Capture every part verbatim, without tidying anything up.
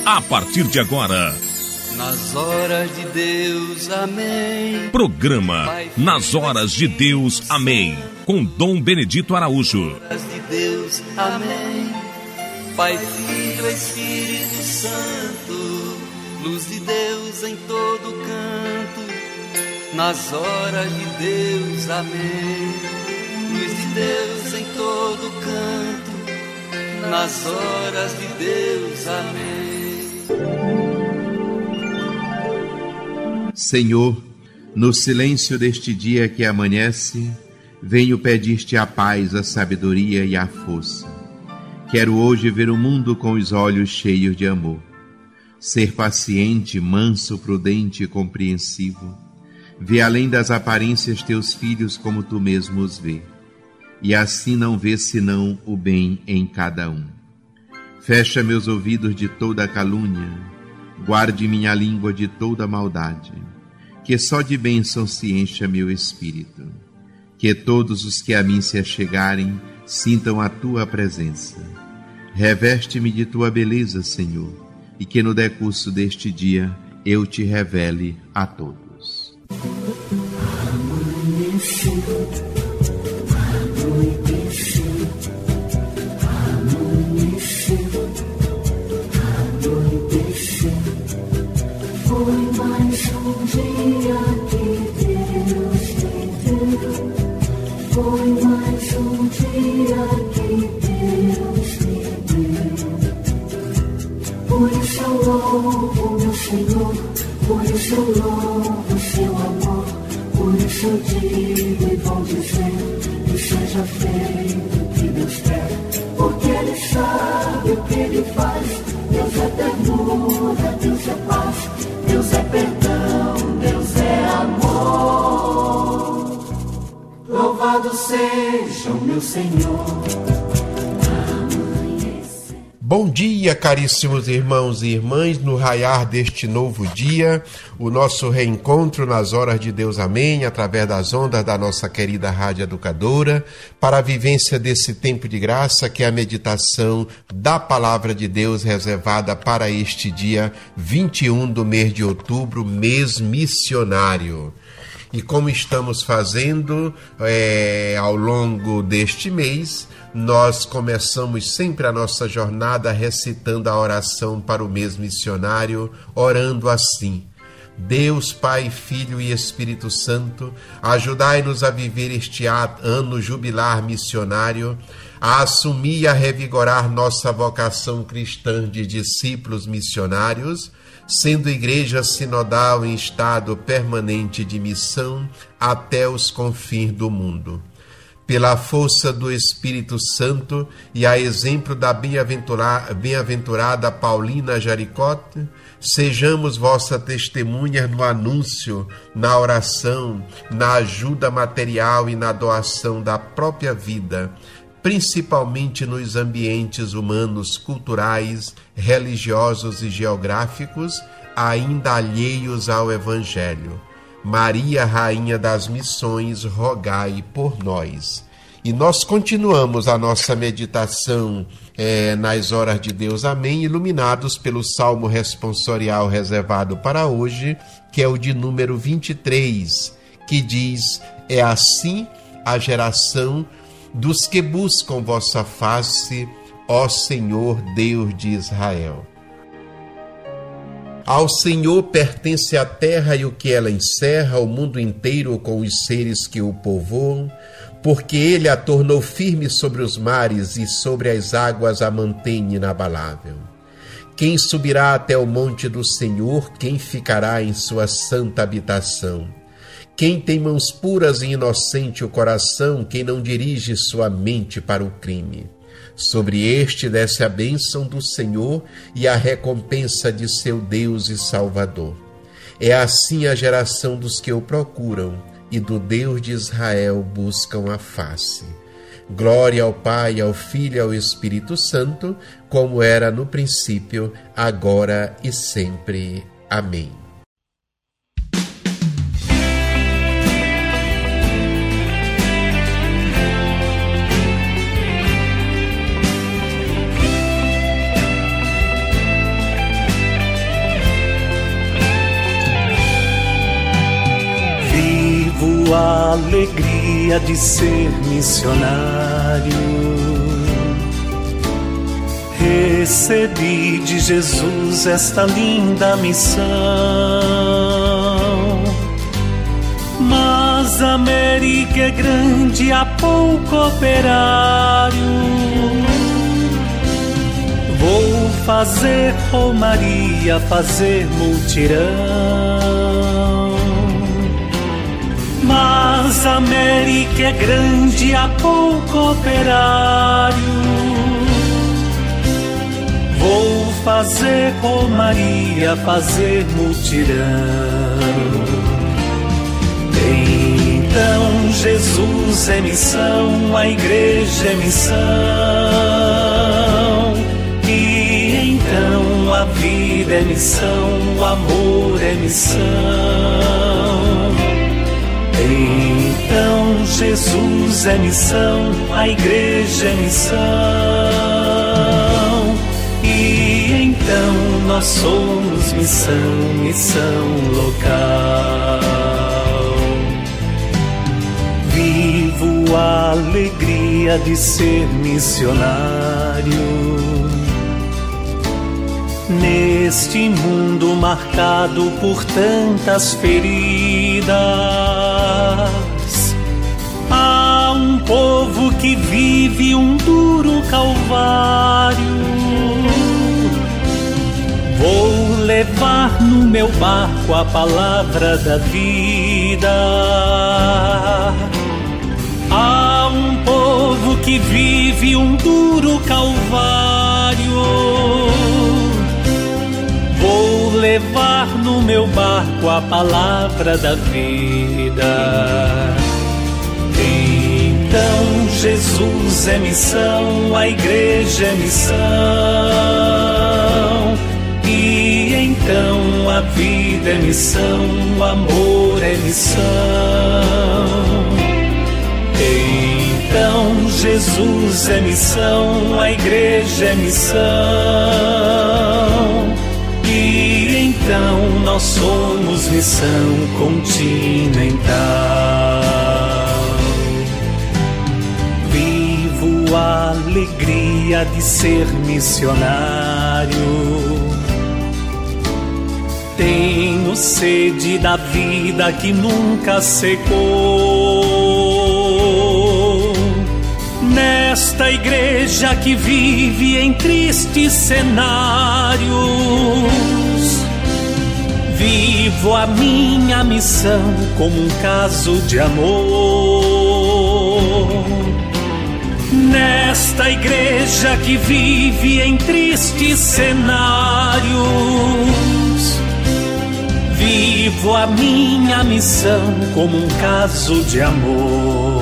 a partir de agora. Nas horas de Deus, amém. Programa Nas Horas de Deus, amém. Com Dom Benedito Araújo. Nas horas de Deus, amém. Pai, Filho, Espírito Santo, luz de Deus em todo canto. Nas horas de Deus, amém. Luz de Deus em todo canto. Nas horas de Deus, amém. Senhor, no silêncio deste dia que amanhece, venho pedir-te a paz, a sabedoria e a força. Quero hoje ver o mundo com os olhos cheios de amor. Ser paciente, manso, prudente e compreensivo. Ver além das aparências teus filhos como tu mesmo os vê. E assim não ver senão o bem em cada um. Fecha meus ouvidos de toda calúnia. Guarde minha língua de toda maldade. Que só de bênção se encha meu espírito. Que todos os que a mim se achegarem sintam a tua presença. Reveste-me de tua beleza, Senhor, e que no decurso deste dia eu te revele a todos. Amanheceu, anoiteceu, amanheceu, anoiteceu. Foi mais um dia que Deus me deu. Foi mais um dia que Deus me deu. Por isso eu louvo meu Senhor, por isso eu louvo seu amor. Por isso eu digo e vou dizer que seja feito o que Deus quer, porque Ele sabe o que Ele faz. Deus é ternura, Deus é paz, Deus é perdão, Deus é amor. Louvado seja o meu Senhor. Bom dia, caríssimos irmãos e irmãs, no raiar deste novo dia, o nosso reencontro nas horas de Deus, amém, através das ondas da nossa querida Rádio Educadora, para a vivência desse tempo de graça, que é a meditação da Palavra de Deus reservada para este dia vinte e um do mês de outubro, mês missionário. E como estamos fazendo é, ao longo deste mês, nós começamos sempre a nossa jornada recitando a oração para o mês missionário, orando assim: Deus, Pai, Filho e Espírito Santo, ajudai-nos a viver este ano jubilar missionário, a assumir e a revigorar nossa vocação cristã de discípulos missionários, sendo igreja sinodal em estado permanente de missão até os confins do mundo. Pela força do Espírito Santo e a exemplo da bem-aventurada, bem-aventurada Paulina Jaricote, sejamos vossa testemunha no anúncio, na oração, na ajuda material e na doação da própria vida, principalmente nos ambientes humanos, culturais, religiosos e geográficos, ainda alheios ao Evangelho. Maria, Rainha das Missões, rogai por nós. E nós continuamos a nossa meditação é, nas horas de Deus, amém, iluminados pelo Salmo responsorial reservado para hoje, que é o de número vinte e três, que diz: é assim a geração dos que buscam vossa face, ó Senhor Deus de Israel. Ao Senhor pertence a terra e o que ela encerra, o mundo inteiro com os seres que o povoam, porque Ele a tornou firme sobre os mares e sobre as águas a mantém inabalável. Quem subirá até o monte do Senhor? Quem ficará em sua santa habitação? Quem tem mãos puras e inocente o coração? Quem não dirige sua mente para o crime? Sobre este desce a bênção do Senhor e a recompensa de seu Deus e Salvador. É assim a geração dos que o procuram e do Deus de Israel buscam a face. Glória ao Pai, ao Filho e ao Espírito Santo, como era no princípio, agora e sempre. Amém. alegria de ser missionário. Recebi de Jesus esta linda missão, mas a América é grande, há pouco operário. Vou fazer romaria, fazer multirão, mas a América é grande, há pouco operário. Vou fazer romaria, fazer multirão. Então Jesus é missão, a igreja é missão, e então a vida é missão, o amor é missão. Então Jesus é missão, a igreja é missão, e então nós somos missão, missão local. Vivo a alegria de ser missionário neste mundo marcado por tantas feridas. Há um povo que vive um duro calvário. Vou levar no meu barco a palavra da vida. Há um povo que vive um duro calvário. Vou levar no meu barco a palavra da vida. Então Jesus é missão, a igreja é missão, e então a vida é missão, o amor é missão. Então Jesus é missão, a igreja é missão, e então nós somos missão continental. Vivo a alegria de ser missionário. Tenho sede da vida que nunca secou. Nesta igreja que vive em tristes cenários, vivo a minha missão como um caso de amor. Nesta igreja que vive em tristes cenários, vivo a minha missão como um caso de amor.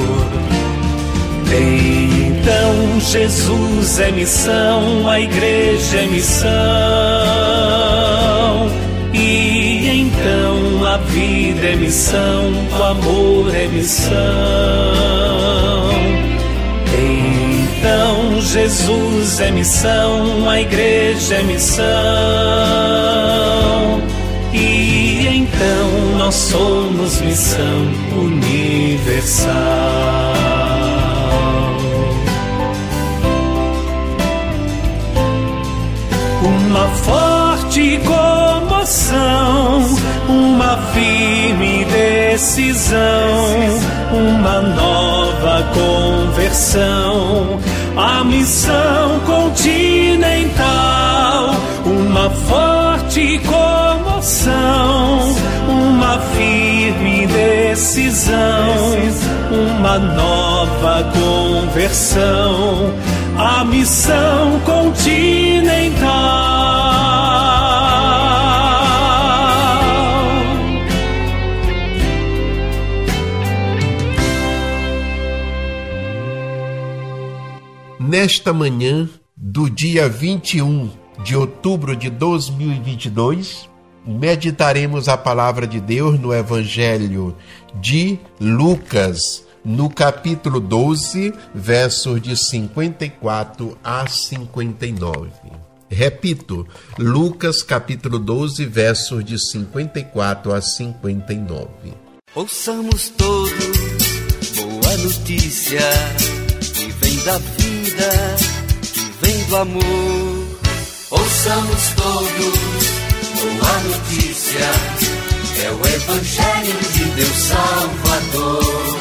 Então Jesus é missão, a igreja é missão, e então a vida é missão, o amor é missão. Então Jesus é missão, a igreja é missão, e então nós somos missão universal. Uma forte comoção, uma firme decisão, uma nova conversão, a missão continental. Uma forte comoção, uma firme decisão, uma nova conversão, a missão continental. Nesta manhã do dia vinte e um de outubro de dois mil e vinte e dois, meditaremos a palavra de Deus no Evangelho de Lucas, no capítulo doze, versos de cinquenta e quatro a cinquenta e nove. Repito, Lucas capítulo doze, versos de cinquenta e quatro a cinquenta e nove. Ouçamos todos boa notícia que vem da vida, que vem do amor. Ouçamos todos boa notícia, é o Evangelho de Deus Salvador.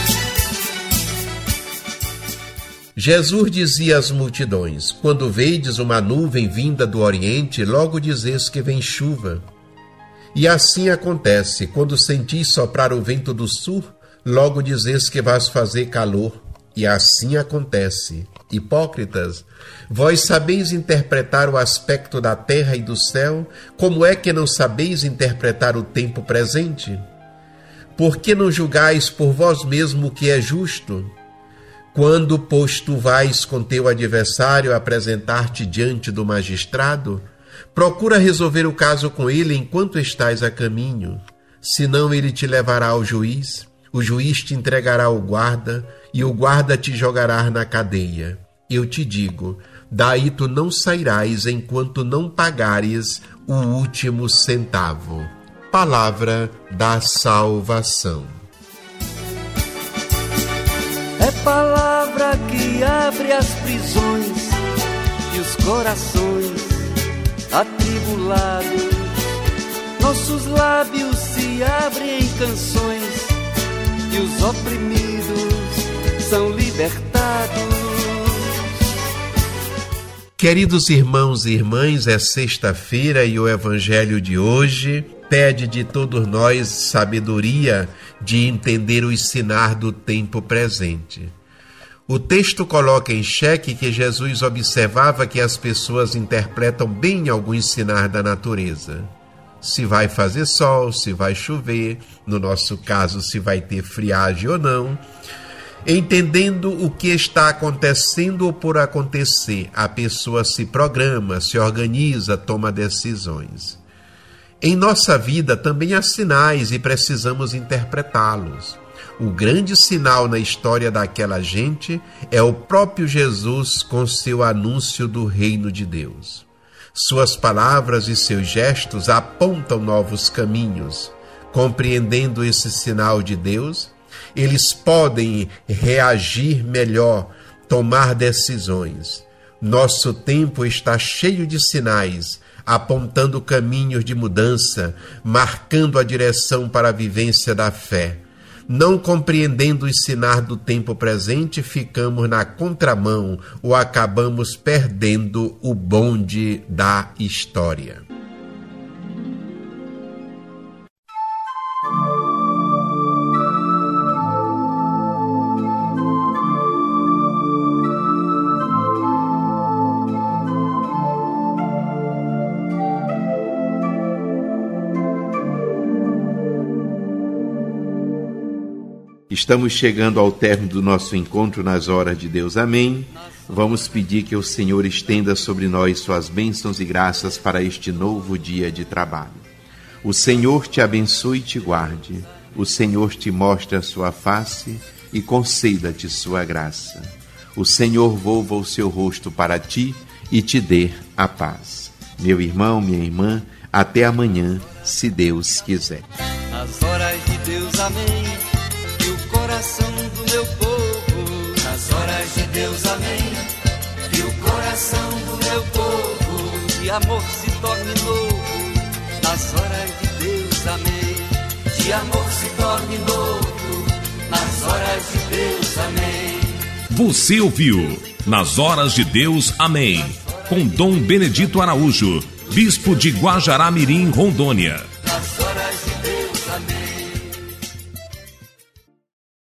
Jesus dizia às multidões: quando vedes uma nuvem vinda do Oriente, logo dizeis que vem chuva. E assim acontece, quando sentis soprar o vento do sul, logo dizeis que vais fazer calor. E assim acontece. Hipócritas, vós sabeis interpretar o aspecto da terra e do céu, como é que não sabeis interpretar o tempo presente? Por que não julgais por vós mesmo o que é justo? Quando, pois, tu vais com teu adversário apresentar-te diante do magistrado, procura resolver o caso com ele enquanto estás a caminho. Senão ele te levará ao juiz, o juiz te entregará ao guarda, e o guarda te jogará na cadeia. Eu te digo, daí tu não sairás enquanto não pagares o último centavo. Palavra da salvação. É palavra que abre as prisões e os corações atribulados. Nossos lábios se abrem em canções e os oprimidos são libertados. Queridos irmãos e irmãs, é sexta-feira e o Evangelho de hoje pede de todos nós sabedoria de entender o ensinar do tempo presente. O texto coloca em xeque que Jesus observava que as pessoas interpretam bem algum ensinar da natureza. Se vai fazer sol, se vai chover, no nosso caso, se vai ter friagem ou não. Entendendo o que está acontecendo ou por acontecer, a pessoa se programa, se organiza, toma decisões. Em nossa vida também há sinais e precisamos interpretá-los. O grande sinal na história daquela gente é o próprio Jesus com seu anúncio do reino de Deus. Suas palavras e seus gestos apontam novos caminhos. Compreendendo esse sinal de Deus, eles podem reagir melhor, tomar decisões. Nosso tempo está cheio de sinais, apontando caminhos de mudança, marcando a direção para a vivência da fé. Não compreendendo o ensinar do tempo presente, ficamos na contramão ou acabamos perdendo o bonde da história. Estamos chegando ao término do nosso encontro nas horas de Deus. Amém. Vamos pedir que o Senhor estenda sobre nós suas bênçãos e graças para este novo dia de trabalho. O Senhor te abençoe e te guarde. O Senhor te mostre a sua face e conceda-te sua graça. O Senhor volva o seu rosto para ti e te dê a paz. Meu irmão, minha irmã, até amanhã, se Deus quiser. Nas horas de Deus, amém. Coração do meu povo, nas horas de Deus, amém. Que o coração do meu povo de amor se torne novo, nas horas de Deus, amém. De amor se torne novo, nas horas de Deus, amém. Você ouviu Nas Horas de Deus, amém, com Dom Benedito Araújo, bispo de Guajará-Mirim, Rondônia.